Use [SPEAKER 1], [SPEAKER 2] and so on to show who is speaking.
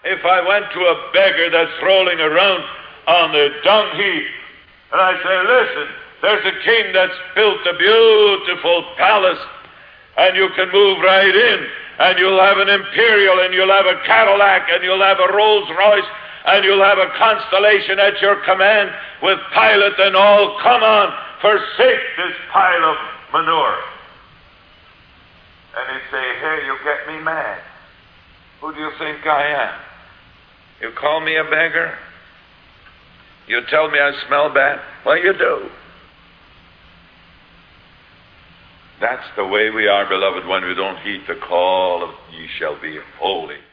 [SPEAKER 1] if I went to a beggar that's rolling around on the dung heap, and I say, listen, there's a king that's built a beautiful palace, and you can move right in, and you'll have an Imperial, and you'll have a Cadillac, and you'll have a Rolls Royce, and you'll have a Constellation at your command with pilot and all. Come on, forsake this pile of manure. And he'd say, hey, you get me mad. Who do you think I am? You call me a beggar? You tell me I smell bad? Well, you do. That's the way we are, beloved, when we don't heed the call of ye shall be holy.